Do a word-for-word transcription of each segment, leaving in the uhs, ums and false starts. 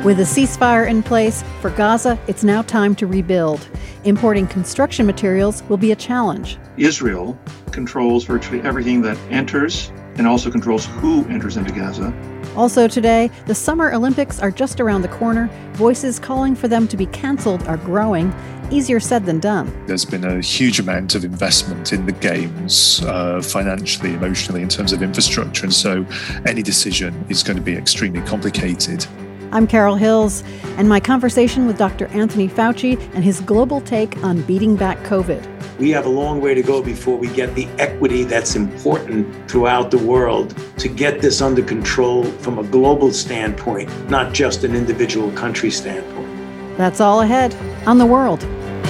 With a ceasefire in place, for Gaza, it's now time to rebuild. Importing construction materials will be a challenge. Israel controls virtually everything that enters and also controls who enters into Gaza. Also today, the Summer Olympics are just around the corner. Voices calling for them to be canceled are growing. Easier said than done. There's been a huge amount of investment in the Games, uh, financially, emotionally, in terms of infrastructure, and so any decision is going to be extremely complicated. I'm Carol Hills, and my conversation with Doctor Anthony Fauci and his global take on beating back COVID. We have a long way to go before we get the equity that's important throughout the world to get this under control from a global standpoint, not just an individual country standpoint. That's all ahead on The World.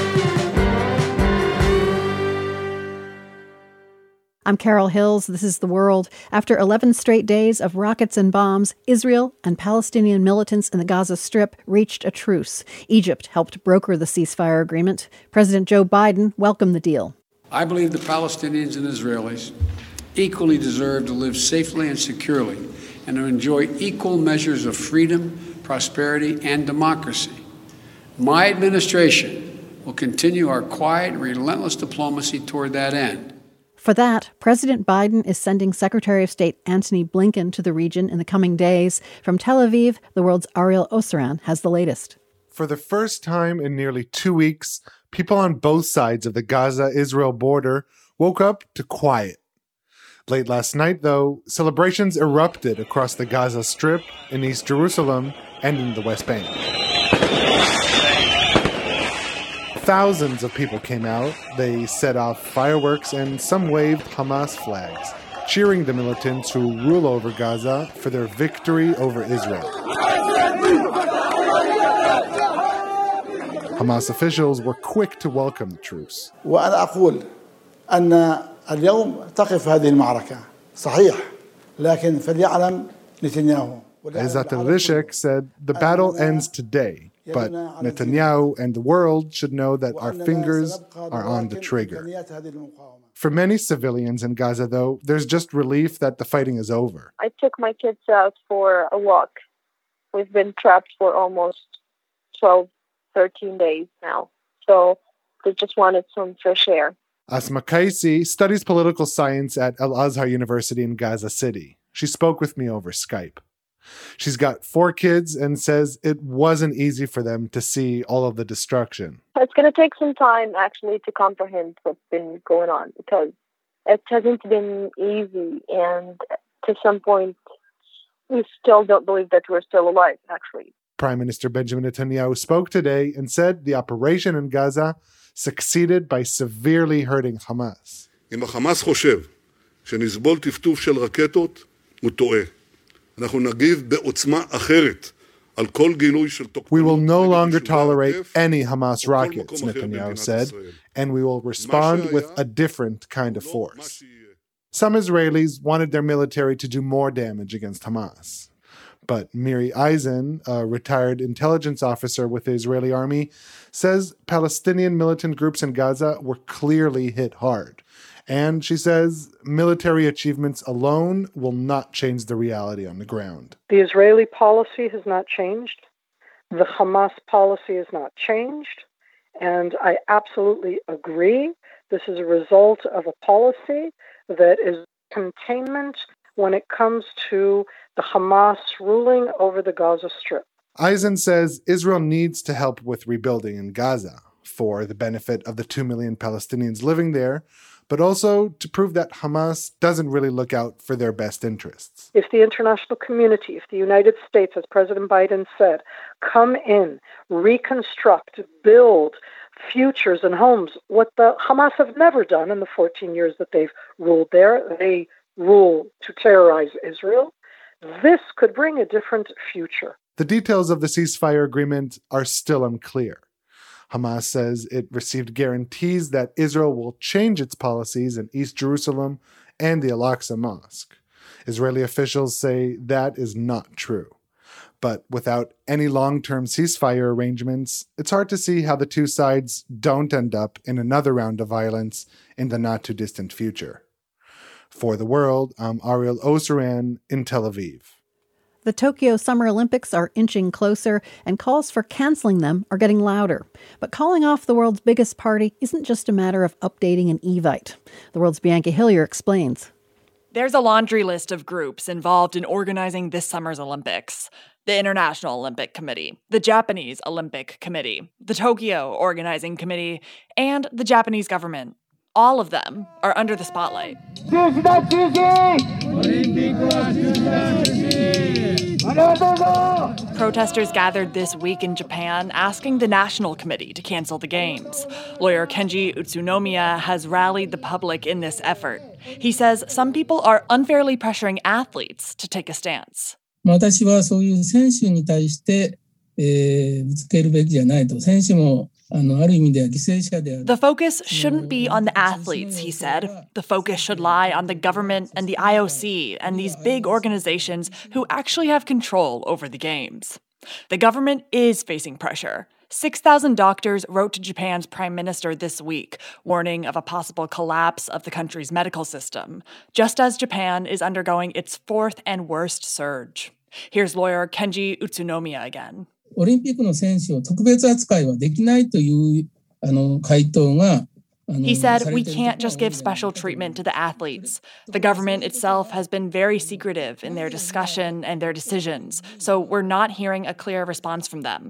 I'm Carol Hills. This is The World. After eleven straight days of rockets and bombs, Israel and Palestinian militants in the Gaza Strip reached a truce. Egypt helped broker the ceasefire agreement. President Joe Biden welcomed the deal. I believe the Palestinians and Israelis equally deserve to live safely and securely and to enjoy equal measures of freedom, prosperity, and democracy. My administration will continue our quiet and relentless diplomacy toward that end. For that, President Biden is sending Secretary of State Antony Blinken to the region in the coming days. From Tel Aviv, the world's Ariel Osran has the latest. For the first time in nearly two weeks, people on both sides of the Gaza-Israel border woke up to quiet. Late last night, though, celebrations erupted across the Gaza Strip, in East Jerusalem, and in the West Bank. Thousands of people came out. They set off fireworks and some waved Hamas flags, cheering the militants who rule over Gaza for their victory over Israel. Hamas officials were quick to welcome the truce. وأنا أقول أن اليوم تقف هذه المعركة صحيح لكن فليعلم نتنياهو. Izzat al-Rishek said the battle ends today, but Netanyahu and the world should know that our fingers are on the trigger. For many civilians in Gaza, though, there's just relief that the fighting is over. I took my kids out for a walk. We've been trapped for almost twelve, thirteen days now. So they just wanted some fresh air. Asma Kaisi studies political science at Al-Azhar University in Gaza City. She spoke with me over Skype. She's got four kids and says it wasn't easy for them to see all of the destruction. It's going to take some time, actually, to comprehend what's been going on because it hasn't been easy. And to some point, we still don't believe that we're still alive, actually. Prime Minister Benjamin Netanyahu spoke today and said the operation in Gaza succeeded by severely hurting Hamas. אם החמאס חושב שנסבול טפטוף של רקטות, הוא טועה. אנחנו נגיב בעוצמה אחרת על כל גילוי של תוקפנות. We will no longer tolerate any Hamas rockets, Netanyahu said, and we will respond with a different kind of force. Some Israelis wanted their military to do more damage against Hamas. But Miri Eisen, a retired intelligence officer with the Israeli army, says Palestinian militant groups in Gaza were clearly hit hard. And she says military achievements alone will not change the reality on the ground. The Israeli policy has not changed. The Hamas policy has not changed. And I absolutely agree. This is a result of a policy that is containment when it comes to the Hamas ruling over the Gaza Strip. Eisen says Israel needs to help with rebuilding in Gaza for the benefit of the two million Palestinians living there, but also to prove that Hamas doesn't really look out for their best interests. If the international community, if the United States, as President Biden said, come in, reconstruct, build futures and homes, what the Hamas have never done in the fourteen years that they've ruled there, they rule to terrorize Israel, this could bring a different future. The details of the ceasefire agreement are still unclear. Hamas says it received guarantees that Israel will change its policies in East Jerusalem and the Al-Aqsa Mosque. Israeli officials say that is not true. But without any long-term ceasefire arrangements, it's hard to see how the two sides don't end up in another round of violence in the not-too-distant future. For The World, I'm Ariel Osran in Tel Aviv. The Tokyo Summer Olympics are inching closer, and calls for canceling them are getting louder. But calling off the world's biggest party isn't just a matter of updating an Evite. The World's Bianca Hillier explains. There's a laundry list of groups involved in organizing this summer's Olympics. The International Olympic Committee, the Japanese Olympic Committee, the Tokyo Organizing Committee, and the Japanese government. All of them are under the spotlight. Protesters gathered this week in Japan asking the National Committee to cancel the games. Lawyer Kenji Utsunomiya has rallied the public in this effort. He says some people are unfairly pressuring athletes to take a stance. 私はそういう選手に対して、えー、ぶつけるべきじゃないと。選手も The focus shouldn't be on the athletes, he said. The focus should lie on the government and the I O C and these big organizations who actually have control over the games. The government is facing pressure. six thousand doctors wrote to Japan's prime minister this week, warning of a possible collapse of the country's medical system, just as Japan is undergoing its fourth and worst surge. Here's lawyer Kenji Utsunomiya again. オリンピックの選手を特別扱いはできないというあの回答が He said, we can't just give special treatment to the athletes. The government itself has been very secretive in their discussion and their decisions, so we're not hearing a clear response from them.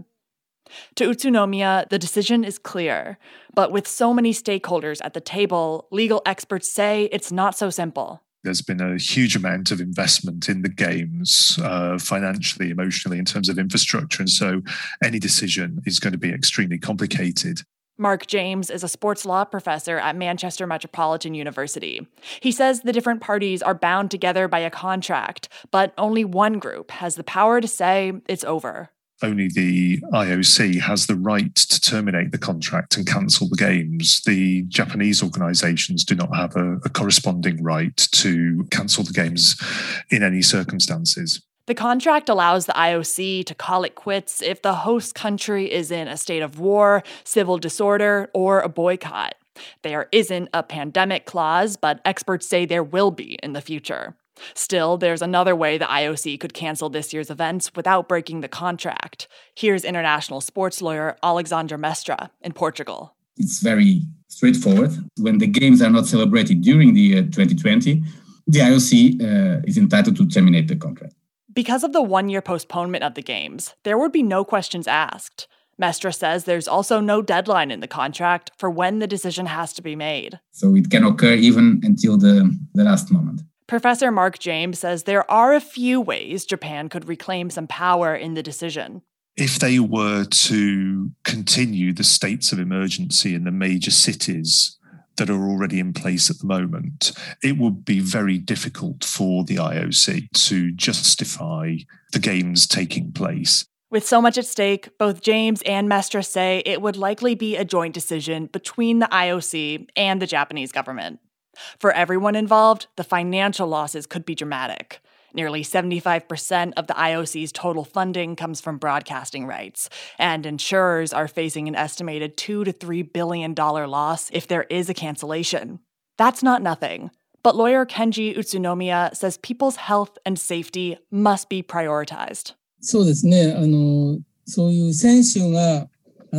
To Utsunomiya, the decision is clear, but with so many stakeholders at the table, legal experts say it's not so simple. There's been a huge amount of investment in the games, uh, financially, emotionally, in terms of infrastructure. And so any decision is going to be extremely complicated. Mark James is a sports law professor at Manchester Metropolitan University. He says the different parties are bound together by a contract, but only one group has the power to say it's over. Only the I O C has the right to terminate the contract and cancel the games. The Japanese organizations do not have a, a corresponding right to cancel the games in any circumstances. The contract allows the I O C to call it quits if the host country is in a state of war, civil disorder, or a boycott. There isn't a pandemic clause, but experts say there will be in the future. Still, there's another way the I O C could cancel this year's events without breaking the contract. Here's international sports lawyer Alexandre Mestre in Portugal. It's very straightforward. When the games are not celebrated during the year twenty twenty, the I O C uh, is entitled to terminate the contract. Because of the one-year postponement of the games, there would be no questions asked. Mestre says there's also no deadline in the contract for when the decision has to be made. So it can occur even until the, the last moment. Professor Mark James says there are a few ways Japan could reclaim some power in the decision. If they were to continue the states of emergency in the major cities that are already in place at the moment, it would be very difficult for the I O C to justify the games taking place. With so much at stake, both James and Mestre say it would likely be a joint decision between the I O C and the Japanese government. For everyone involved, the financial losses could be dramatic. Nearly seventy-five percent of the I O C's total funding comes from broadcasting rights, and insurers are facing an estimated two to three billion dollars loss if there is a cancellation. That's not nothing, but lawyer Kenji Utsunomiya says people's health and safety must be prioritized. そうですね。あの、そういう選手が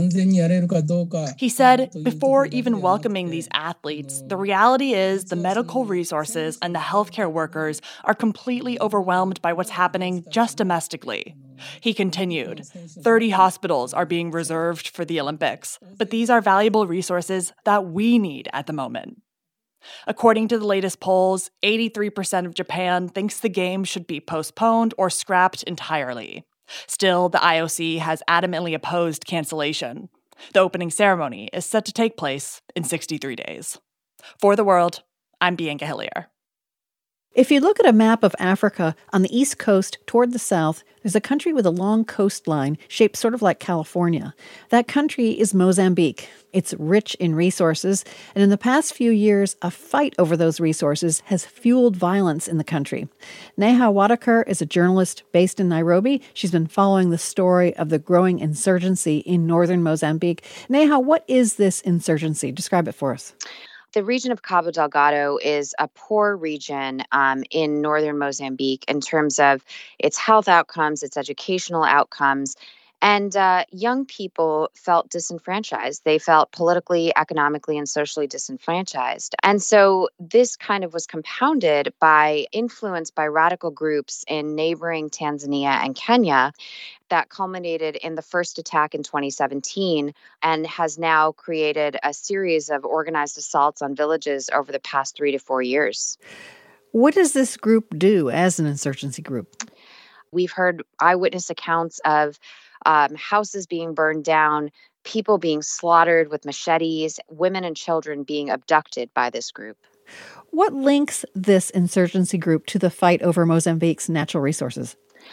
He said, before even welcoming these athletes, the reality is the medical resources and the healthcare workers are completely overwhelmed by what's happening just domestically. He continued, thirty hospitals are being reserved for the Olympics, but these are valuable resources that we need at the moment. According to the latest polls, eighty-three percent of Japan thinks the games should be postponed or scrapped entirely. Still, the I O C has adamantly opposed cancellation. The opening ceremony is set to take place in sixty-three days. For The World, I'm Bianca Hillier. If you look at a map of Africa, on the east coast toward the south, there's a country with a long coastline shaped sort of like California. That country is Mozambique. It's rich in resources, and in the past few years, a fight over those resources has fueled violence in the country. Neha Wadekar is a journalist based in Nairobi. She's been following the story of the growing insurgency in northern Mozambique. Neha, what is this insurgency? Describe it for us. The region of Cabo Delgado is a poor region um, in northern Mozambique in terms of its health outcomes, its educational outcomes. And uh, young people felt disenfranchised. They felt politically, economically, and socially disenfranchised. And so this kind of was compounded by influence by radical groups in neighboring Tanzania and Kenya that culminated in the first attack in twenty seventeen and has now created a series of organized assaults on villages over the past three to four years. What does this group do as an insurgency group? We've heard eyewitness accounts of um, houses being burned down, people being slaughtered with machetes, women and children being abducted by this group. What links this insurgency group to the fight over Mozambique's natural resources?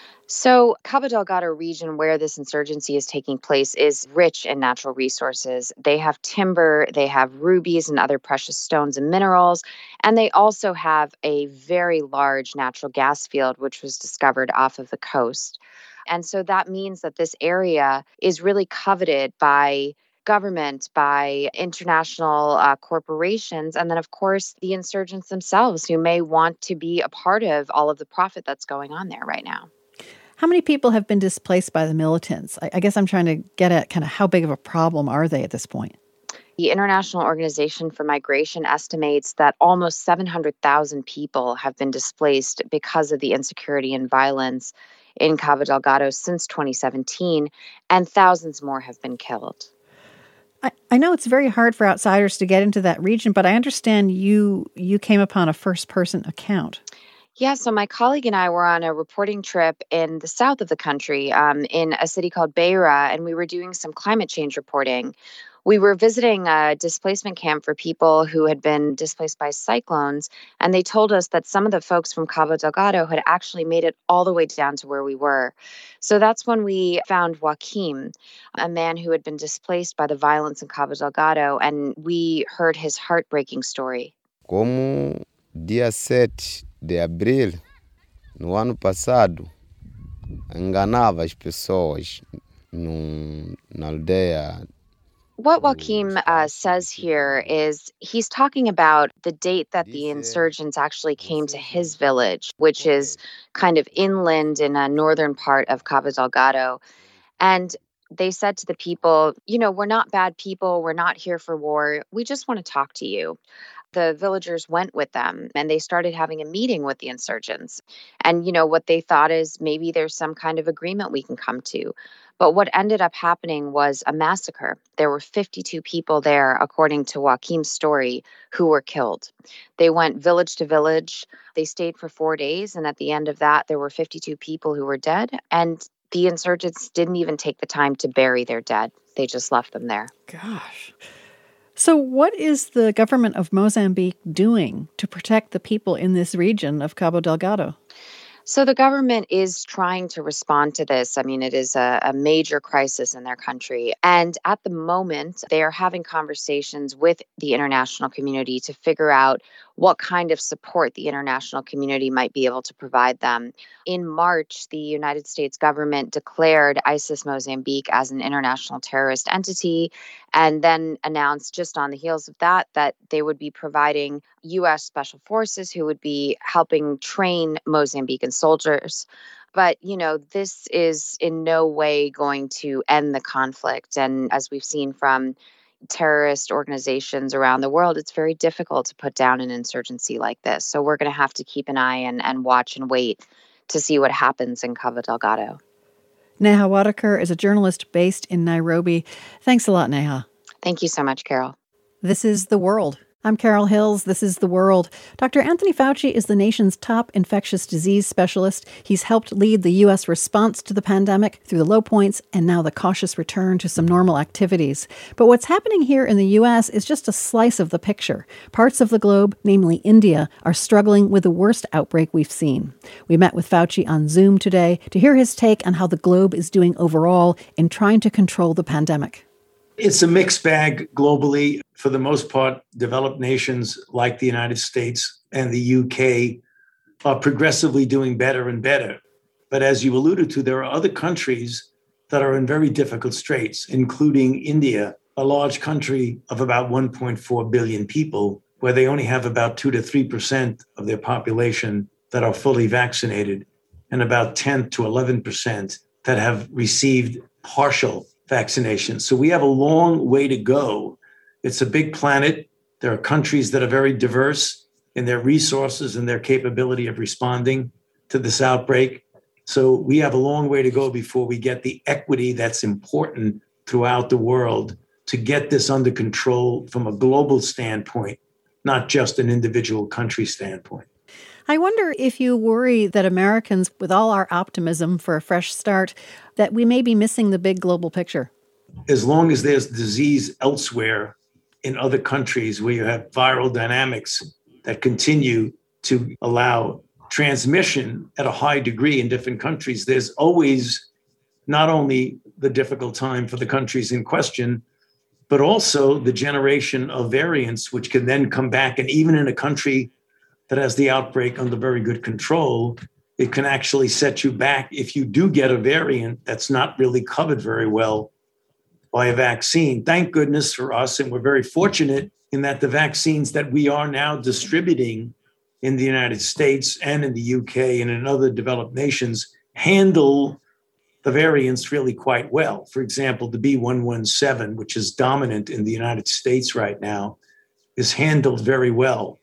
So Cabo Delgado region, where this insurgency is taking place, is rich in natural resources. They have timber, they have rubies and other precious stones and minerals, and they also have a very large natural gas field, which was discovered off of the coast. And so that means that this area is really coveted by government, by international uh, corporations, and then, of course, the insurgents themselves who may want to be a part of all of the profit that's going on there right now. How many people have been displaced by the militants? I, I guess I'm trying to get at kind of how big of a problem are they at this point? The International Organization for Migration estimates that almost seven hundred thousand people have been displaced because of the insecurity and violence in Cabo Delgado since twenty seventeen, and thousands more have been killed. I, I know it's very hard for outsiders to get into that region, but I understand you you came upon a first-person account. Yeah, so my colleague and I were on a reporting trip in the south of the country, um, in a city called Beira, and we were doing some climate change reporting. We were visiting a displacement camp for people who had been displaced by cyclones, and they told us that some of the folks from Cabo Delgado had actually made it all the way down to where we were. So that's when we found Joaquim, a man who had been displaced by the violence in Cabo Delgado, and we heard his heartbreaking story. Como dia sete de abril, no ano passado, enganava as pessoas num, na aldeia. What Joaquim uh, says here is he's talking about the date that the insurgents actually came to his village, which is kind of inland in a northern part of Cabo Delgado. And they said to the people, you know, we're not bad people. We're not here for war. We just want to talk to you. The villagers went with them and they started having a meeting with the insurgents. And, you know, what they thought is maybe there's some kind of agreement we can come to. But what ended up happening was a massacre. There were fifty-two people there, according to Joaquim's story, who were killed. They went village to village. They stayed for four days. And at the end of that, there were fifty-two people who were dead. And the insurgents didn't even take the time to bury their dead. They just left them there. Gosh. So what is the government of Mozambique doing to protect the people in this region of Cabo Delgado? So the government is trying to respond to this. I mean, it is a, a major crisis in their country. And at the moment, they are having conversations with the international community to figure out what kind of support the international community might be able to provide them. In March, the United States government declared ISIS Mozambique as an international terrorist entity, and then announced just on the heels of that that they would be providing U S special forces who would be helping train Mozambican soldiers. But, you know, this is in no way going to end the conflict. And as we've seen from terrorist organizations around the world, it's very difficult to put down an insurgency like this. So we're going to have to keep an eye and, and watch and wait to see what happens in Cabo Delgado. Neha Wadekar is a journalist based in Nairobi. Thanks a lot, Neha. Thank you so much, Carol. This is The World. I'm Carol Hills. This is The World. Doctor Anthony Fauci is the nation's top infectious disease specialist. He's helped lead the U S response to the pandemic through the low points and now the cautious return to some normal activities. But what's happening here in the U S is just a slice of the picture. Parts of the globe, namely India, are struggling with the worst outbreak we've seen. We met with Fauci on Zoom today to hear his take on how the globe is doing overall in trying to control the pandemic. It's a mixed bag globally. For the most part, developed nations like the United States and the U K are progressively doing better and better. But as you alluded to, there are other countries that are in very difficult straits, including India, a large country of about one point four billion people where they only have about two to three percent of their population that are fully vaccinated, and about ten to eleven percent that have received partial vaccination. So we have a long way to go. It's a big planet. There are countries that are very diverse in their resources and their capability of responding to this outbreak. So we have a long way to go before we get the equity that's important throughout the world to get this under control from a global standpoint, not just an individual country standpoint. I wonder if you worry that Americans, with all our optimism for a fresh start, that we may be missing the big global picture. As long as there's disease elsewhere in other countries where you have viral dynamics that continue to allow transmission at a high degree in different countries, there's always not only the difficult time for the countries in question, but also the generation of variants, which can then come back. And even in a country that has the outbreak under very good control, it can actually set you back if you do get a variant that's not really covered very well by a vaccine. Thank goodness for us, and we're very fortunate in that the vaccines that we are now distributing in the United States and in the U K and in other developed nations handle the variants really quite well. For example, the B one one seven, which is dominant in the United States right now, is handled very well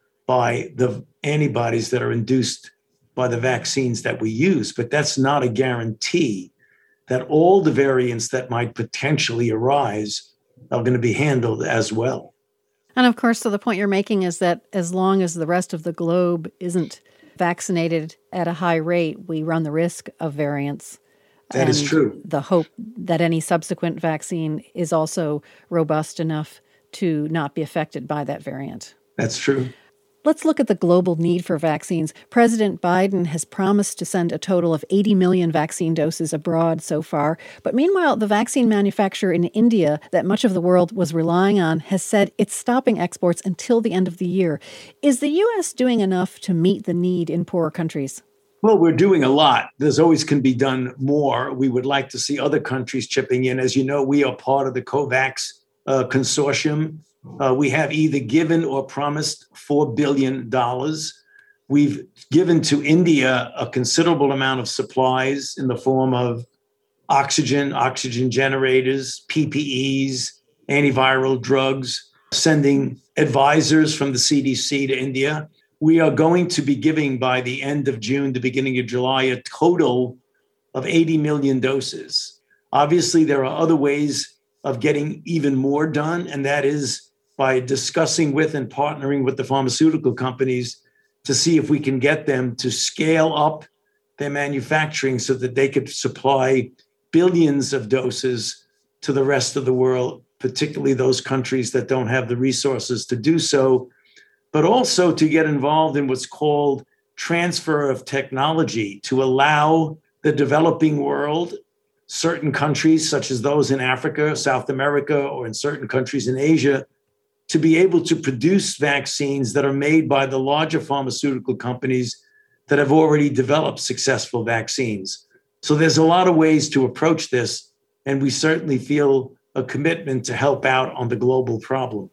by the antibodies that are induced by the vaccines that we use. But that's not a guarantee that all the variants that might potentially arise are going to be handled as well. And of course, so the point you're making is that as long as the rest of the globe isn't vaccinated at a high rate, we run the risk of variants. That and is true. The hope that any subsequent vaccine is also robust enough to not be affected by that variant. That's true. Let's look at the global need for vaccines. President Biden has promised to send a total of eighty million vaccine doses abroad so far. But meanwhile, the vaccine manufacturer in India that much of the world was relying on has said it's stopping exports until the end of the year. Is the U S doing enough to meet the need in poorer countries? Well, we're doing a lot. There's always can be done more. We would like to see other countries chipping in. As you know, we are part of the COVAX uh, consortium. Uh, we have either given or promised four billion dollars. We've given to India a considerable amount of supplies in the form of oxygen, oxygen generators, P P Es, antiviral drugs, sending advisors from the C D C to India. We are going to be giving by the end of June, the beginning of July, a total of eighty million doses. Obviously, there are other ways of getting even more done, and that is by discussing with and partnering with the pharmaceutical companies to see if we can get them to scale up their manufacturing so that they could supply billions of doses to the rest of the world, particularly those countries that don't have the resources to do so, but also to get involved in what's called transfer of technology to allow the developing world, certain countries such as those in Africa, South America, or in certain countries in Asia, to be able to produce vaccines that are made by the larger pharmaceutical companies that have already developed successful vaccines. So there's a lot of ways to approach this, and we certainly feel a commitment to help out on the global problem.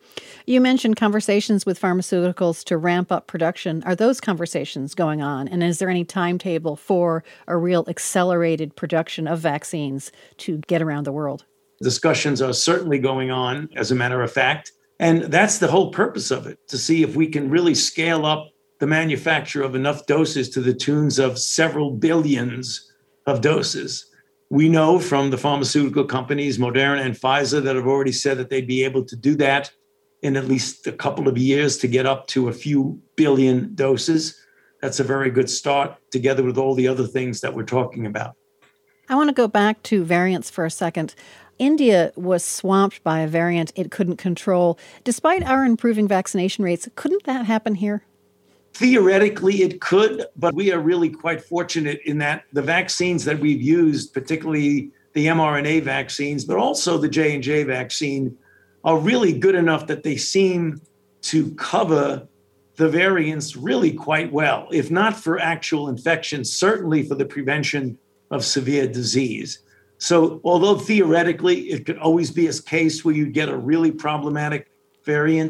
You mentioned conversations with pharmaceuticals to ramp up production. Are those conversations going on? And is there any timetable for a real accelerated production of vaccines to get around the world? Discussions are certainly going on, as a matter of fact. And that's the whole purpose of it, to see if we can really scale up the manufacture of enough doses to the tunes of several billions of doses. We know from the pharmaceutical companies, Moderna and Pfizer, that have already said that they'd be able to do that in at least a couple of years to get up to a few billion doses. That's a very good start, together with all the other things that we're talking about. I want to go back to variants for a second. India was swamped by a variant it couldn't control. Despite our improving vaccination rates, couldn't that happen here? Theoretically, it could, but we are really quite fortunate in that the vaccines that we've used, particularly the mRNA vaccines, but also the J and J vaccine, are really good enough that they seem to cover the variants really quite well, if not for actual infection, certainly for the prevention of severe disease. So although theoretically it could always be a case where you get a really problematic variant,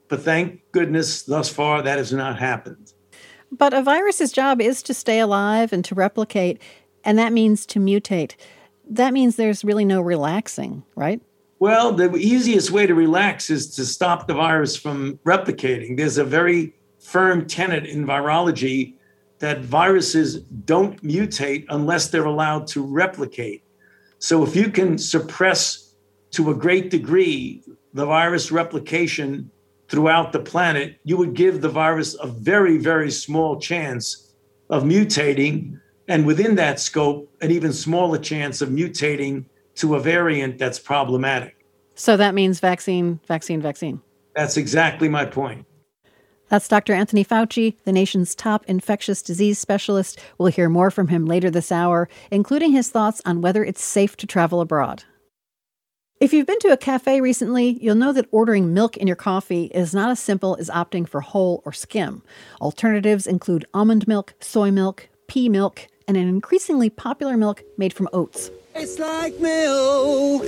But thank goodness, thus far, that has not happened. But a virus's job is to stay alive and to replicate, and that means to mutate. That means there's really no relaxing, right? Well, the easiest way to relax is to stop the virus from replicating. There's a very firm tenet in virology that viruses don't mutate unless they're allowed to replicate. So if you can suppress to a great degree the virus replication throughout the planet, you would give the virus a very, very small chance of mutating, and within that scope, an even smaller chance of mutating to a variant that's problematic. So that means vaccine, vaccine, vaccine. That's exactly my point. That's Doctor Anthony Fauci, the nation's top infectious disease specialist. We'll hear more from him later this hour, including his thoughts on whether it's safe to travel abroad. If you've been to a cafe recently, you'll know that ordering milk in your coffee is not as simple as opting for whole or skim. Alternatives include almond milk, soy milk, pea milk, and an increasingly popular milk made from oats. It's like milk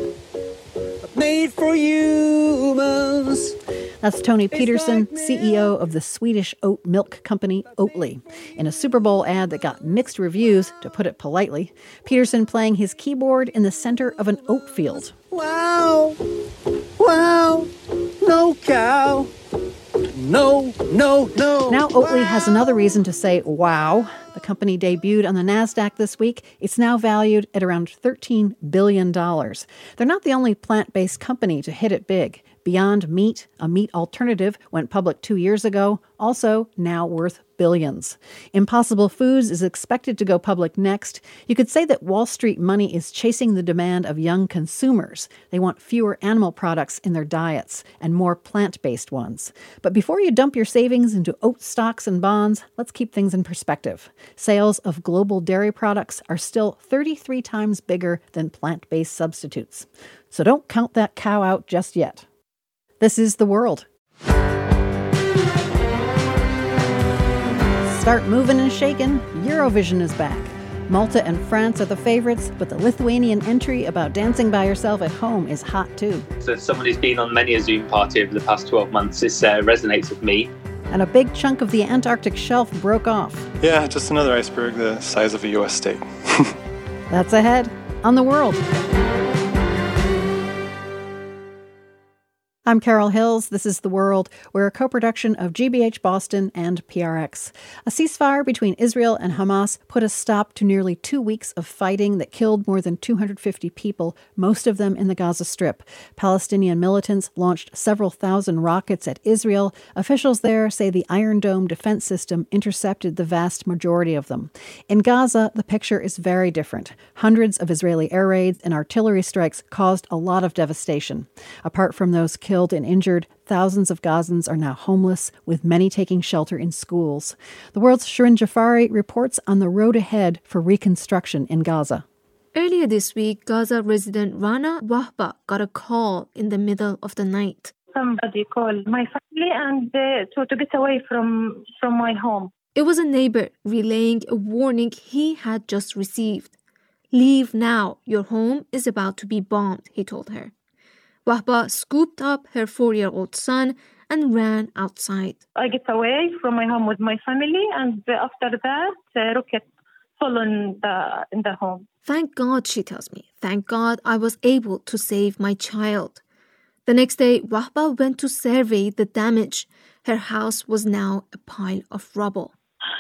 made for humans. That's Tony Peterson, C E O of the Swedish oat milk company Oatly. In a Super Bowl ad that got mixed reviews, to put it politely, Peterson playing his keyboard in the center of an oat field. Wow, wow, no cow, no, no, no. Now Oatly has another reason to say wow. The company debuted on the NASDAQ this week. It's now valued at around thirteen billion dollars. They're not the only plant-based company to hit it big. Beyond Meat, a meat alternative, went public two years ago, also now worth billions. Impossible Foods is expected to go public next. You could say that Wall Street money is chasing the demand of young consumers. They want fewer animal products in their diets and more plant-based ones. But before you dump your savings into oat stocks and bonds, let's keep things in perspective. Sales of global dairy products are still thirty-three times bigger than plant-based substitutes. So don't count that cow out just yet. This is The World. Start moving and shaking. Eurovision is back. Malta and France are the favorites, but the Lithuanian entry about dancing by yourself at home is hot too. So as someone who's been on many a Zoom party over the past twelve months, this uh, resonates with me. And a big chunk of the Antarctic shelf broke off. Yeah, just another iceberg the size of a U S state. That's ahead on The World. I'm Carol Hills. This is The World. We're a co-production of G B H Boston and P R X. A ceasefire between Israel and Hamas put a stop to nearly two weeks of fighting that killed more than two hundred fifty people, most of them in the Gaza Strip. Palestinian militants launched several thousand rockets at Israel. Officials there say the Iron Dome defense system intercepted the vast majority of them. In Gaza, the picture is very different. Hundreds of Israeli air raids and artillery strikes caused a lot of devastation. Apart from those killed Killed and injured, thousands of Gazans are now homeless, with many taking shelter in schools. The World's Shirin Jafari reports on the road ahead for reconstruction in Gaza. Earlier this week, Gaza resident Rana Wahba got a call in the middle of the night. Somebody called my family and uh, to, to get away from, from my home. It was a neighbor relaying a warning he had just received. Leave now, your home is about to be bombed, he told her. Wahba scooped up her four-year-old son and ran outside. I get away from my home with my family, and after that, a rocket fell in the, in the home. Thank God, she tells me. Thank God I was able to save my child. The next day, Wahba went to survey the damage. Her house was now a pile of rubble.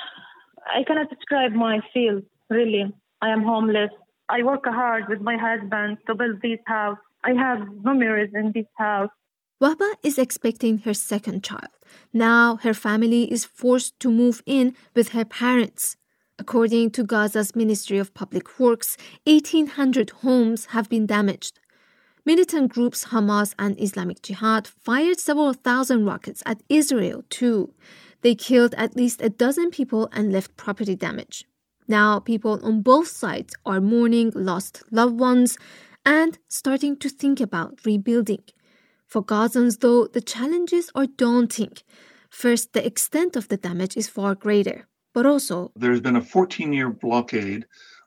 I cannot describe my feel, really. I am homeless. I work hard with my husband to build this house. I have memories in this house. Wahba is expecting her second child. Now her family is forced to move in with her parents. According to Gaza's Ministry of Public Works, eighteen hundred homes have been damaged. Militant groups Hamas and Islamic Jihad fired several thousand rockets at Israel too. They killed at least a dozen people and left property damage. Now people on both sides are mourning lost loved ones and starting to think about rebuilding. For Gazans, though, the challenges are daunting. First, the extent of the damage is far greater, but also there's been a fourteen-year blockade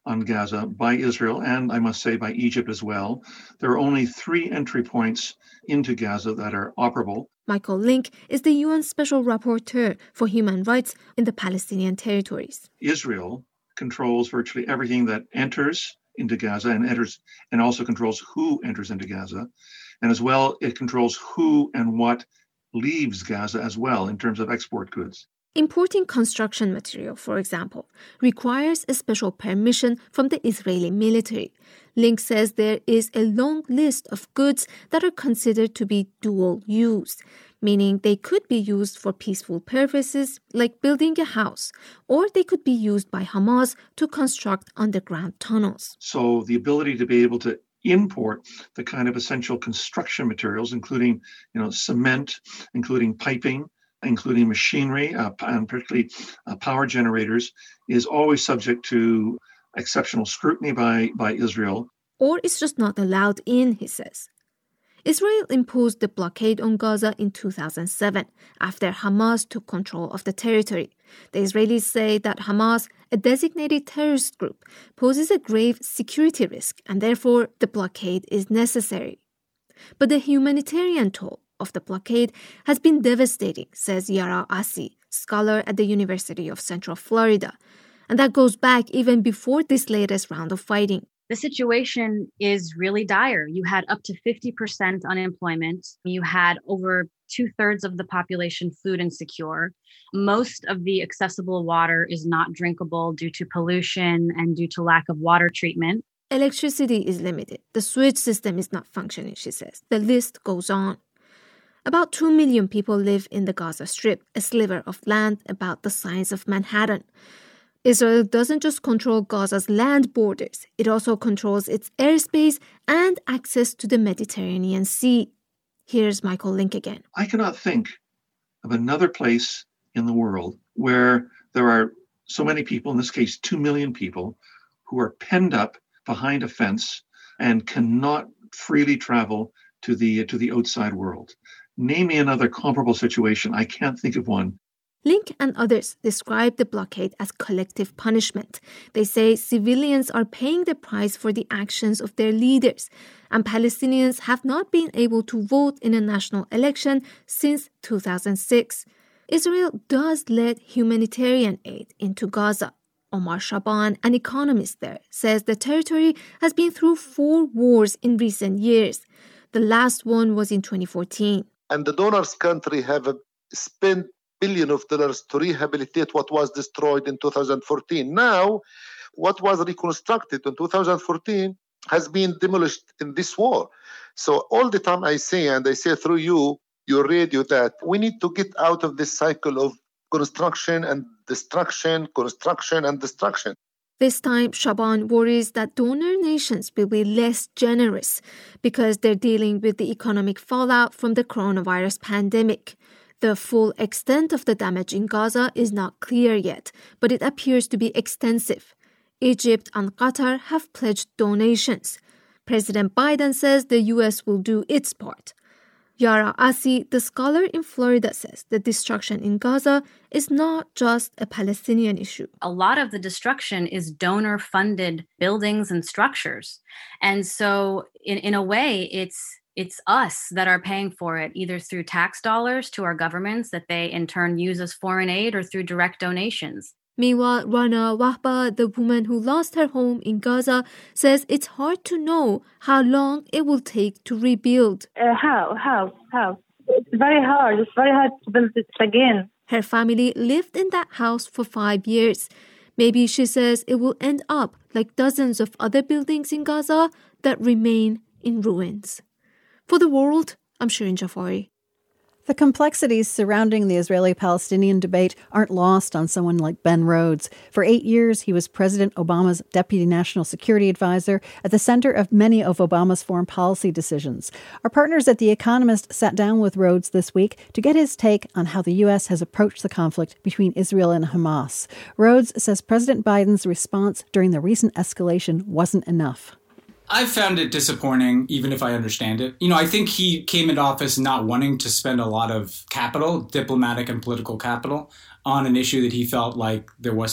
on Gaza by Israel, and I must say by Egypt as well. There are only three entry points into Gaza that are operable. Michael Lynk is the U N Special Rapporteur for Human Rights in the Palestinian territories. Israel controls virtually everything that enters into Gaza and enters, and also controls who enters into Gaza. And as well, it controls who and what leaves Gaza as well in terms of export goods. Importing construction material, for example, requires a special permission from the Israeli military. Lynk says there is a long list of goods that are considered to be dual use, meaning they could be used for peaceful purposes like building a house, or they could be used by Hamas to construct underground tunnels. So the ability to be able to import the kind of essential construction materials, including, you know, cement, including piping, including machinery, uh, and particularly uh, power generators, is always subject to exceptional scrutiny by, by Israel. Or it's just not allowed in, he says. Israel imposed the blockade on Gaza in two thousand seven after Hamas took control of the territory. The Israelis say that Hamas, a designated terrorist group, poses a grave security risk and therefore the blockade is necessary. But the humanitarian toll of the blockade has been devastating, says Yara Asi, scholar at the University of Central Florida. And that goes back even before this latest round of fighting. The situation is really dire. You had up to fifty percent unemployment. You had over two-thirds of the population food insecure. Most of the accessible water is not drinkable due to pollution and due to lack of water treatment. Electricity is limited. The sewage system is not functioning, she says. The list goes on. About two million people live in the Gaza Strip, a sliver of land about the size of Manhattan. Israel doesn't just control Gaza's land borders, it also controls its airspace and access to the Mediterranean Sea. Here's Michael Lynk again. I cannot think of another place in the world where there are so many people, in this case two million people, who are penned up behind a fence and cannot freely travel to the, to the outside world. Name me another comparable situation. I can't think of one. Lynk and others describe the blockade as collective punishment. They say civilians are paying the price for the actions of their leaders, and Palestinians have not been able to vote in a national election since two thousand six. Israel does let humanitarian aid into Gaza. Omar Shaban, an economist there, says the territory has been through four wars in recent years. The last one was in twenty fourteen. And the donors' country have spent billion of dollars to rehabilitate what was destroyed in two thousand fourteen. Now, what was reconstructed in two thousand fourteen has been demolished in this war. So all the time I say, and I say through you, your radio, that we need to get out of this cycle of construction and destruction, construction and destruction. This time, Shaban worries that donor nations will be less generous because they're dealing with the economic fallout from the coronavirus pandemic. The full extent of the damage in Gaza is not clear yet, but it appears to be extensive. Egypt and Qatar have pledged donations. President Biden says the U S will do its part. Yara Asi, the scholar in Florida, says the destruction in Gaza is not just a Palestinian issue. A lot of the destruction is donor-funded buildings and structures. And so in, in a way, it's It's us that are paying for it, either through tax dollars to our governments that they in turn use as foreign aid or through direct donations. Meanwhile, Rana Wahba, the woman who lost her home in Gaza, says it's hard to know how long it will take to rebuild. Uh, how? How? How? It's very hard. It's very hard to build it again. Her family lived in that house for five years. Maybe, she says, it will end up like dozens of other buildings in Gaza that remain in ruins. For The World, I'm Shirin Jafari. The complexities surrounding the Israeli-Palestinian debate aren't lost on someone like Ben Rhodes. For eight years, he was President Obama's Deputy National Security Advisor at the center of many of Obama's foreign policy decisions. Our partners at The Economist sat down with Rhodes this week to get his take on how the U S has approached the conflict between Israel and Hamas. Rhodes says President Biden's response during the recent escalation wasn't enough. I've found it disappointing, even if I understand it. You know, I think he came into office not wanting to spend a lot of capital, diplomatic and political capital, on an issue that he felt like there wasn't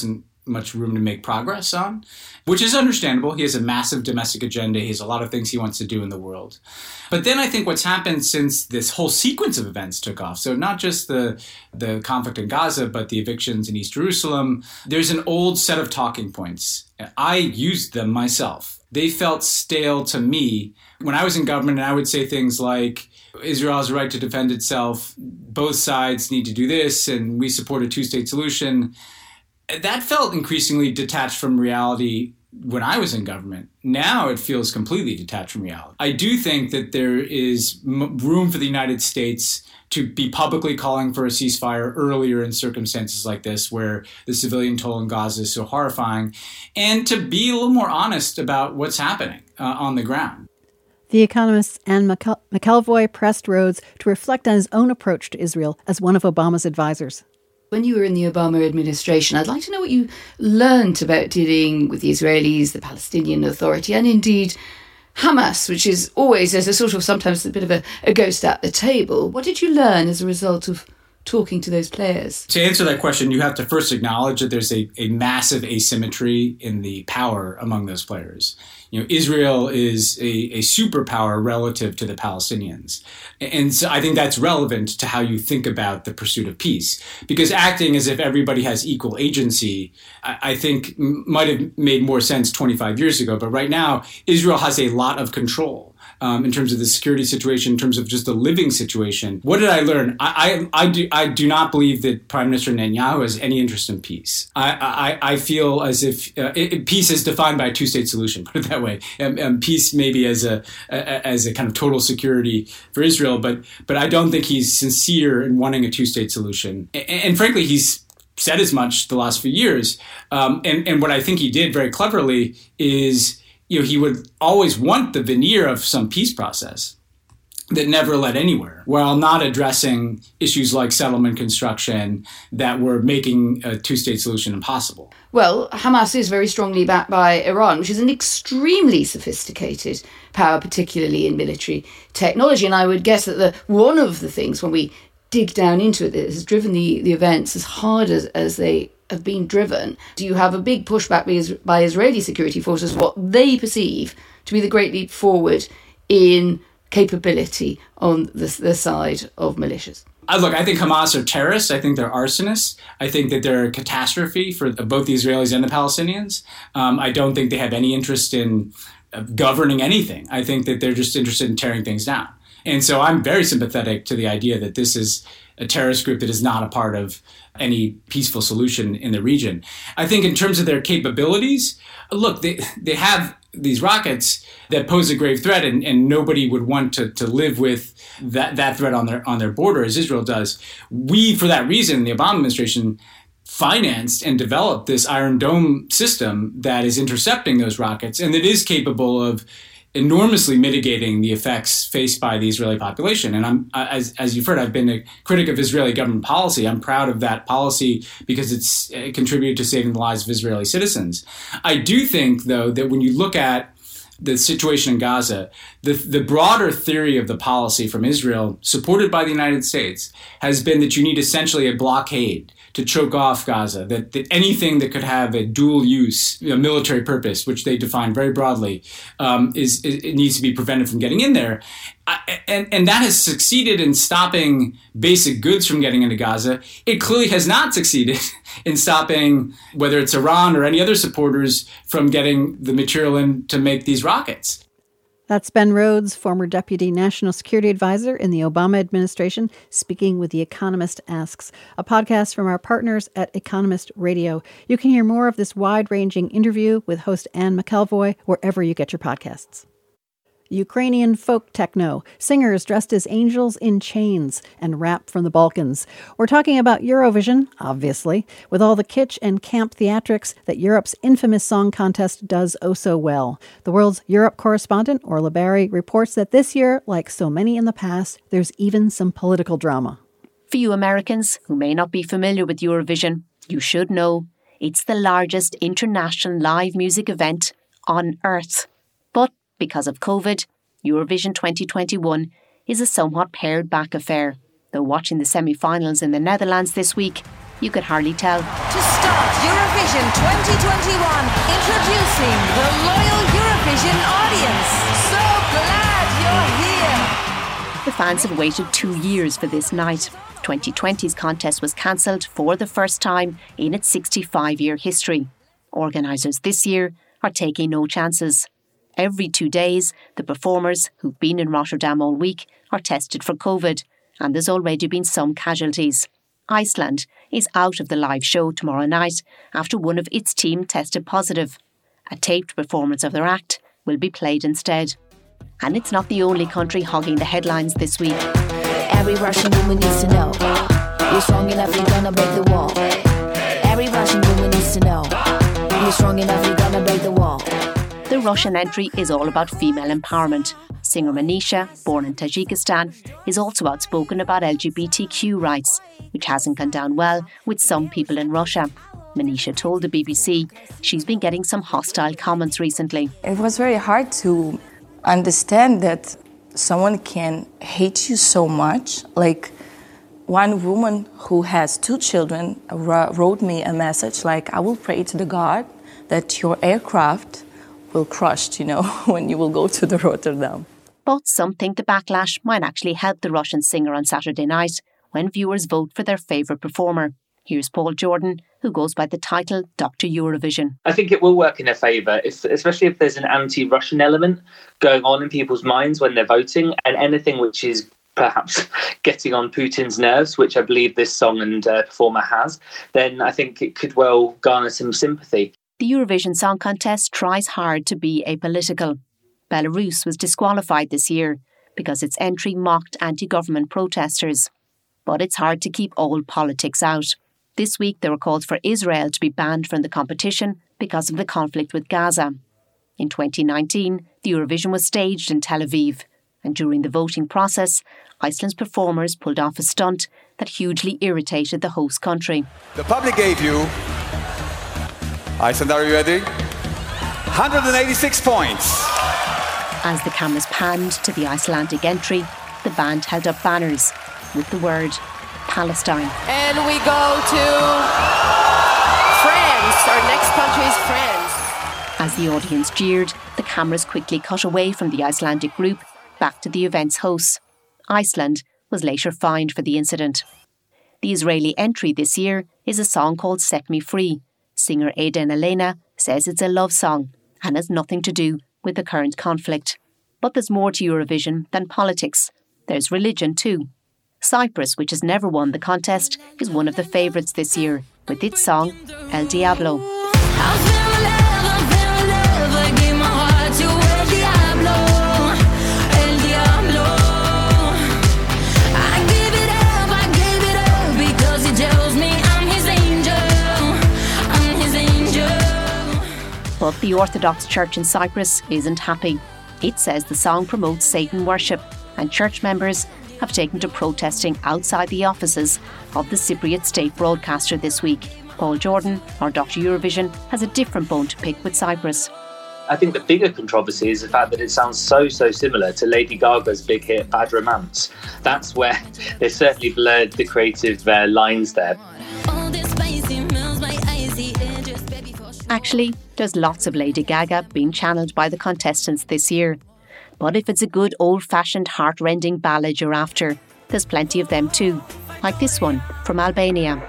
much room to make progress on, which is understandable. He has a massive domestic agenda. He has a lot of things he wants to do in the world. But then I think what's happened since this whole sequence of events took off, so not just the, the conflict in Gaza, but the evictions in East Jerusalem, there's an old set of talking points. I used them myself. They felt stale to me when I was in government, and I would say things like, Israel has a right to defend itself, both sides need to do this, and we support a two-state solution. That felt increasingly detached from reality when I was in government. Now it feels completely detached from reality. I do think that there is m- room for the United States to be publicly calling for a ceasefire earlier in circumstances like this, where the civilian toll in Gaza is so horrifying, and to be a little more honest about what's happening uh, on the ground. The Economist's Anne McEl- McElvoy pressed Rhodes to reflect on his own approach to Israel as one of Obama's advisors. When you were in the Obama administration, I'd like to know what you learned about dealing with the Israelis, the Palestinian Authority, and indeed Hamas, which is always, there's a sort of sometimes a bit of a, a ghost at the table. What did you learn as a result of talking to those players? To answer that question, you have to first acknowledge that there's a, a massive asymmetry in the power among those players. You know, Israel is a, a superpower relative to the Palestinians. And so I think that's relevant to how you think about the pursuit of peace. Because acting as if everybody has equal agency, I, I think might have made more sense twenty-five years ago. But right now, Israel has a lot of control. Um, in terms of the security situation, in terms of just the living situation. What did I learn? I, I, I, do, I do not believe that Prime Minister Netanyahu has any interest in peace. I, I, I feel as if uh, it, peace is defined by a two-state solution, put it that way. And, and peace maybe as a, a as a kind of total security for Israel, but but I don't think he's sincere in wanting a two-state solution. And, and frankly, he's said as much the last few years. Um, and, and what I think he did very cleverly is, you know, he would always want the veneer of some peace process that never led anywhere, while not addressing issues like settlement construction that were making a two-state solution impossible. Well, Hamas is very strongly backed by Iran, which is an extremely sophisticated power, particularly in military technology. And I would guess that the one of the things, when we dig down into it, that has driven the, the events as hard as, as they have been driven, do you have a big pushback by, by Israeli security forces, what they perceive to be the great leap forward in capability on the, the side of militias? Uh, look, I think Hamas are terrorists. I think they're arsonists. I think that they're a catastrophe for both the Israelis and the Palestinians. Um, I don't think they have any interest in uh, governing anything. I think that they're just interested in tearing things down. And so I'm very sympathetic to the idea that this is a terrorist group that is not a part of any peaceful solution in the region. I think in terms of their capabilities, look, they they have these rockets that pose a grave threat, and, and nobody would want to, to live with that, that threat on their on their border as Israel does. We, for that reason, the Obama administration financed and developed this Iron Dome system that is intercepting those rockets, and that is capable of enormously mitigating the effects faced by the Israeli population. And I'm, as as you've heard, I've been a critic of Israeli government policy. I'm proud of that policy because it's it contributed to saving the lives of Israeli citizens. I do think, though, that when you look at the situation in Gaza, the, the broader theory of the policy from Israel, supported by the United States, has been that you need essentially a blockade to choke off Gaza, that, that anything that could have a dual use, you know, military purpose, which they define very broadly, um, is, is it needs to be prevented from getting in there. I, and, and that has succeeded in stopping basic goods from getting into Gaza. It clearly has not succeeded in stopping, whether it's Iran or any other supporters, from getting the material in to make these rockets. That's Ben Rhodes, former Deputy National Security Advisor in the Obama administration, speaking with The Economist Asks, a podcast from our partners at Economist Radio. You can hear more of this wide-ranging interview with host Anne McElvoy wherever you get your podcasts. Ukrainian folk techno, singers dressed as angels in chains, and rap from the Balkans. We're talking about Eurovision, obviously, with all the kitsch and camp theatrics that Europe's infamous song contest does oh so well. The world's Europe correspondent, Orla Barry, reports that this year, like so many in the past, there's even some political drama. For you Americans who may not be familiar with Eurovision, you should know it's the largest international live music event on Earth. But because of COVID, Eurovision twenty twenty-one is a somewhat pared-back affair. Though watching the semi-finals in the Netherlands this week, You could hardly tell. To start Eurovision twenty twenty-one, introducing the loyal Eurovision audience. So glad you're here. The fans have waited two years for this night. twenty twenty's contest was cancelled for the first time in its sixty-five-year history. Organisers this year are taking no chances. Every two days, the performers, who've been in Rotterdam all week, are tested for COVID, and there's already been some casualties. Iceland is out of the live show tomorrow night after one of its team tested positive. A taped performance of their act will be played instead. And it's not the only country hogging the headlines this week. Every Russian woman needs to know you're strong enough, you're gonna break the wall. Every Russian woman needs to know you're strong enough, you're gonna break the wall. The Russian entry is all about female empowerment. Singer Manisha, born in Tajikistan, is also outspoken about L G B T Q rights, which hasn't gone down well with some people in Russia. Manisha told the B B C she's been getting some hostile comments recently. It was very hard to understand that someone can hate you so much. Like, one woman who has two children wrote me a message like, I will pray to the God that your aircraft will crush, you know, when you will go to the Rotterdam. But some think the backlash might actually help the Russian singer on Saturday night when viewers vote for their favourite performer. Here's Paul Jordan, who goes by the title Doctor Eurovision. I think it will work in their favour, if, especially if there's an anti-Russian element going on in people's minds when they're voting, and anything which is perhaps getting on Putin's nerves, which I believe this song and uh, performer has, then I think it could well garner some sympathy. The Eurovision Song Contest tries hard to be apolitical. Belarus was disqualified this year because its entry mocked anti-government protesters. But it's hard to keep all politics out. This week there were calls for Israel to be banned from the competition because of the conflict with Gaza. In twenty nineteen, the Eurovision was staged in Tel Aviv, and during the voting process, Iceland's performers pulled off a stunt that hugely irritated the host country. The public gave you, Iceland, are you ready? one hundred eighty-six points. As the cameras panned to the Icelandic entry, the band held up banners with the word Palestine. And we go to France. Our next country is France. As the audience jeered, the cameras quickly cut away from the Icelandic group back to the event's hosts. Iceland was later fined for the incident. The Israeli entry this year is a song called Set Me Free. Singer Eden Elena says it's a love song and has nothing to do with the current conflict. But there's more to Eurovision than politics. There's religion too. Cyprus, which has never won the contest, is one of the favourites this year, with its song El Diablo. But the Orthodox Church in Cyprus isn't happy. It says the song promotes Satan worship, and church members have taken to protesting outside the offices of the Cypriot state broadcaster this week. Paul Jordan, our Doctor Eurovision, has a different bone to pick with Cyprus. I think the bigger controversy is the fact that it sounds so, so similar to Lady Gaga's big hit Bad Romance. That's where they certainly blurred the creative uh, lines there. Actually, there's lots of Lady Gaga being channelled by the contestants this year. But if it's a good old-fashioned heart-rending ballad you're after, there's plenty of them too, like this one from Albania.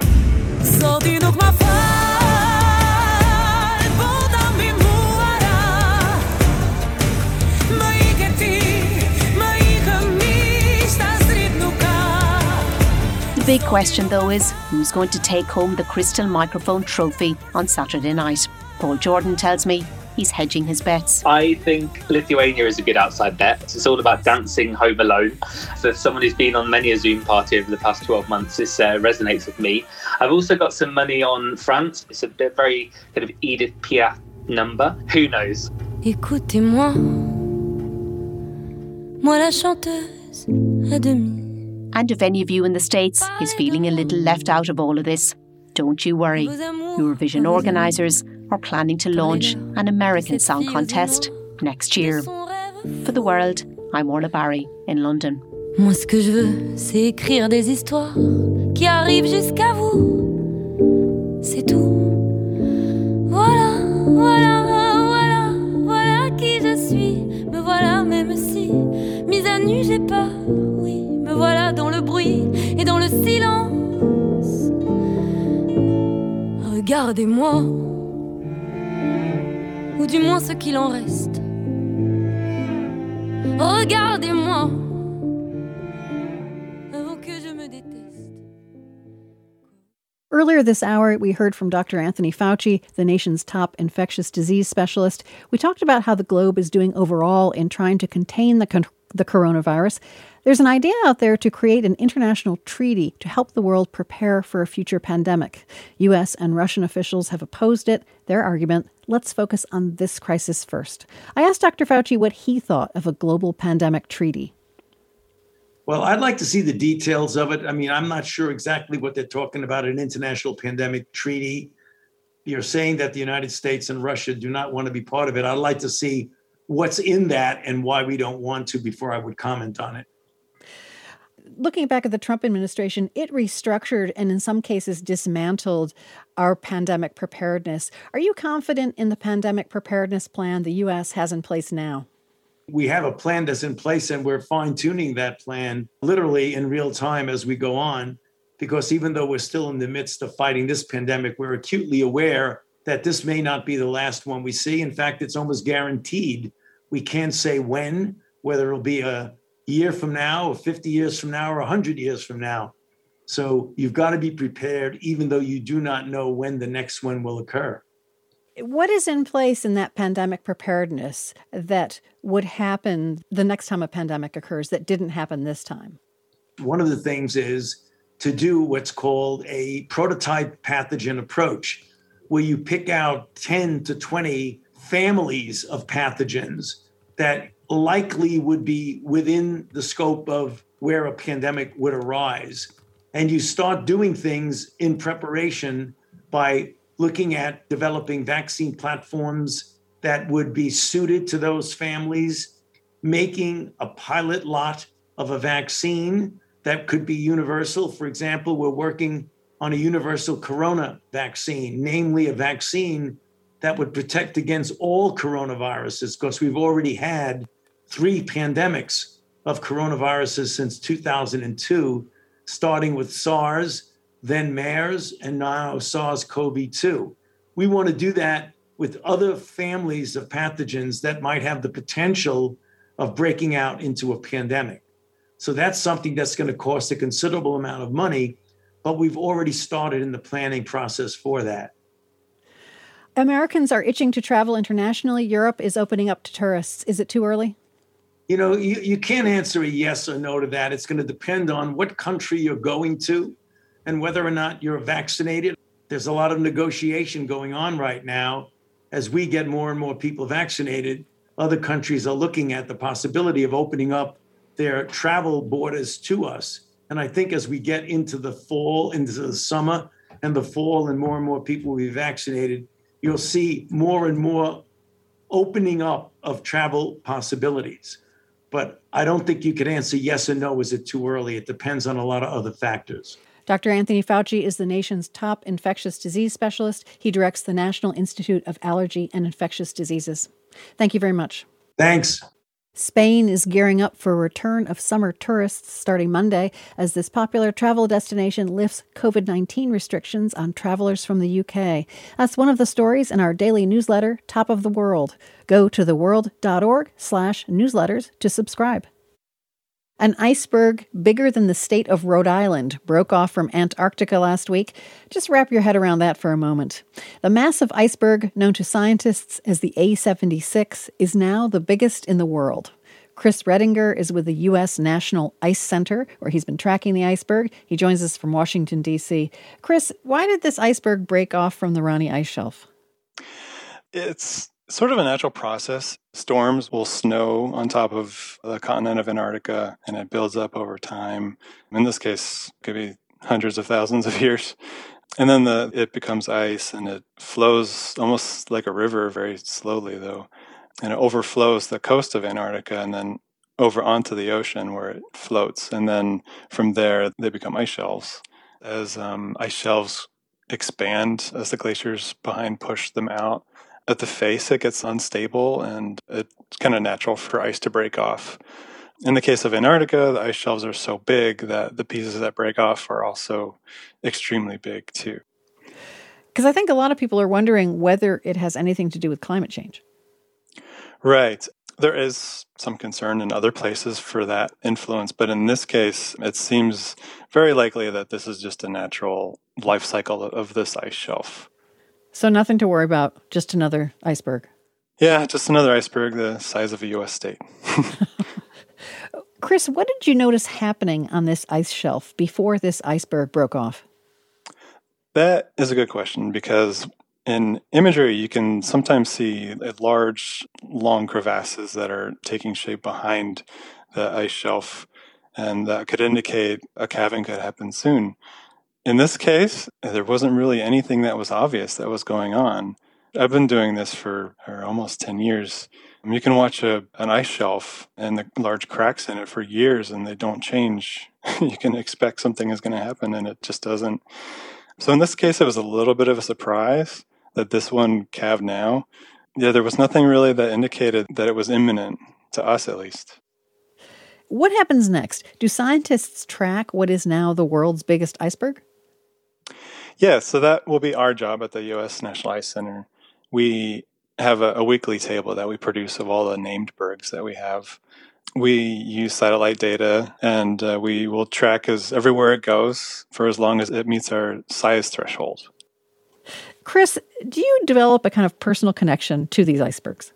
The big question, though, is who's going to take home the Crystal Microphone trophy on Saturday night? Paul Jordan tells me he's hedging his bets. I think Lithuania is a good outside bet. It's all about dancing home alone. For someone who's been on many a Zoom party over the past twelve months, this uh, resonates with me. I've also got some money on France. It's a very kind of Edith Piaf number. Who knows? Écoutez-moi, moi la chanteuse à demi. And if any of you in the States is feeling a little left out of all of this, don't you worry. Eurovision organisers are planning to launch an American song contest next year. For The World, I'm Orla Barry in London. Moi, ce que je veux, c'est écrire des histoires qui arrivent jusqu'à vous. c'est tout. Voilà, voilà, voilà, voilà qui je suis. Me voilà même si, mise à nu j'ai peur, oui. Me voilà dans le bruit et dans le silence. Regardez-moi, ou du moins ce qu'il en reste. Regardez-moi, avant que je me déteste. Earlier this hour, we heard from Doctor Anthony Fauci, the nation's top infectious disease specialist. We talked about how the globe is doing overall in trying to contain the, con- the coronavirus. There's an idea out there to create an international treaty to help the world prepare for a future pandemic. U S and Russian officials have opposed it. Their argument, let's focus on this crisis first. I asked Doctor Fauci what he thought of a global pandemic treaty. Well, I'd like to see the details of it. I mean, I'm not sure exactly what they're talking about, an international pandemic treaty. You're saying that the United States and Russia do not want to be part of it. I'd like to see what's in that and why we don't want to before I would comment on it. Looking back at the Trump administration, it restructured and in some cases dismantled our pandemic preparedness. Are you confident in the pandemic preparedness plan the U S has in place now? We have a plan that's in place and we're fine-tuning that plan literally in real time as we go on, because even though we're still in the midst of fighting this pandemic, we're acutely aware that this may not be the last one we see. In fact, it's almost guaranteed. We can't say when, whether it'll be a year from now or fifty years from now or one hundred years from now. So you've got to be prepared, even though you do not know when the next one will occur. What is in place in that pandemic preparedness that would happen the next time a pandemic occurs that didn't happen this time? One of the things is to do what's called a prototype pathogen approach, where you pick out ten to twenty families of pathogens that likely would be within the scope of where a pandemic would arise. And you start doing things in preparation by looking at developing vaccine platforms that would be suited to those families, making a pilot lot of a vaccine that could be universal. For example, we're working on a universal corona vaccine, namely a vaccine that would protect against all coronaviruses, because we've already had three pandemics of coronaviruses since two thousand two, starting with SARS, then MERS, and now SARS-C o V two. We want to do that with other families of pathogens that might have the potential of breaking out into a pandemic. So that's something that's going to cost a considerable amount of money, but we've already started in the planning process for that. Americans are itching to travel internationally. Europe is opening up to tourists. Is it too early? You know, you, you can't answer a yes or no to that. It's going to depend on what country you're going to and whether or not you're vaccinated. There's a lot of negotiation going on right now. As we get more and more people vaccinated, other countries are looking at the possibility of opening up their travel borders to us. And I think as we get into the fall, into the summer and the fall, and more and more people will be vaccinated, you'll see more and more opening up of travel possibilities. But I don't think you could answer yes or no. Is it too early? It depends on a lot of other factors. Doctor Anthony Fauci is the nation's top infectious disease specialist. He directs the National Institute of Allergy and Infectious Diseases. Thank you very much. Thanks. Spain is gearing up for a return of summer tourists starting Monday as this popular travel destination lifts COVID nineteen restrictions on travelers from the U K. That's one of the stories in our daily newsletter, Top of the World. Go to theworld.org slash newsletters to subscribe. An iceberg bigger than the state of Rhode Island broke off from Antarctica last week. Just wrap your head around that for a moment. The massive iceberg, known to scientists as the A seventy-six, is now the biggest in the world. Chris Redinger is with the U S National Ice Center, where he's been tracking the iceberg. He joins us from Washington, D C. Chris, why did this iceberg break off from the Ronny Ice Shelf? It's sort of a natural process. Storms will snow on top of the continent of Antarctica, and it builds up over time. In this case, it could be hundreds of thousands of years. And then the it becomes ice, and it flows almost like a river, very slowly, though. And it overflows the coast of Antarctica and then over onto the ocean where it floats. And then from there, they become ice shelves. As um, ice shelves expand as the glaciers behind push them out. At the face, it gets unstable, and it's kind of natural for ice to break off. In the case of Antarctica, the ice shelves are so big that the pieces that break off are also extremely big, too. Because I think a lot of people are wondering whether it has anything to do with climate change. Right. There is some concern in other places for that influence, but in this case, it seems very likely that this is just a natural life cycle of this ice shelf. So nothing to worry about, just another iceberg. Yeah, just another iceberg the size of a U S state. Chris, what did you notice happening on this ice shelf before this iceberg broke off? That is a good question, because in imagery, you can sometimes see large, long crevasses that are taking shape behind the ice shelf, and that could indicate a calving could happen soon. In this case, there wasn't really anything that was obvious that was going on. I've been doing this for, for almost ten years. You can watch a, an ice shelf and the large cracks in it for years, and they don't change. You can expect something is going to happen, and it just doesn't. So in this case, it was a little bit of a surprise that this one calved now. Yeah, there was nothing really that indicated that it was imminent, to us at least. What happens next? Do scientists track what is now the world's biggest iceberg? Yeah, so that will be our job at the U S National Ice Center. We have a, a weekly table that we produce of all the named bergs that we have. We use satellite data, and uh, we will track as everywhere it goes for as long as it meets our size threshold. Chris, do you develop a kind of personal connection to these icebergs?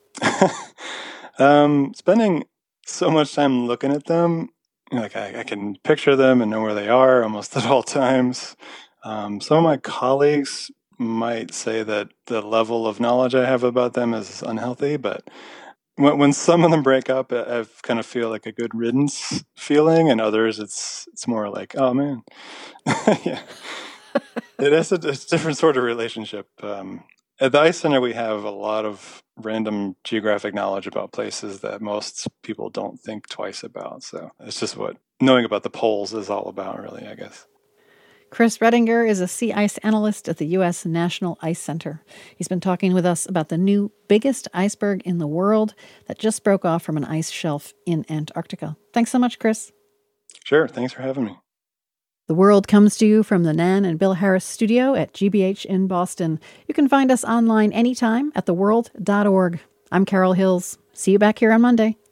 um, spending so much time looking at them, like I, I can picture them and know where they are almost at all times. Um, some of my colleagues might say that the level of knowledge I have about them is unhealthy, but when, when some of them break up, I, I kind of feel like a good riddance feeling, and others it's it's more like, oh man. Yeah. It is a, it's a different sort of relationship. Um, at the Ice Center, we have a lot of random geographic knowledge about places that most people don't think twice about. So it's just what knowing about the poles is all about, really, I guess. Chris Redinger is a sea ice analyst at the U S National Ice Center. He's been talking with us about the new biggest iceberg in the world that just broke off from an ice shelf in Antarctica. Thanks so much, Chris. Sure. Thanks for having me. The World comes to you from the Nan and Bill Harris studio at G B H in Boston. You can find us online anytime at the world dot org. I'm Carol Hills. See you back here on Monday.